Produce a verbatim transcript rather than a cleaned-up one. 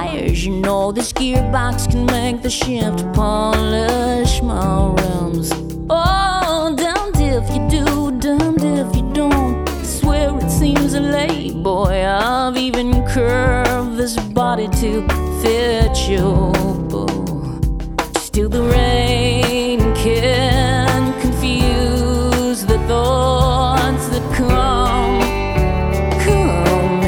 tires. You know this gearbox can make the shift polish my rims. Oh, damned if you do, damned if you don't. I swear it seems late, boy. I've even curved this body to fit you. Still the rain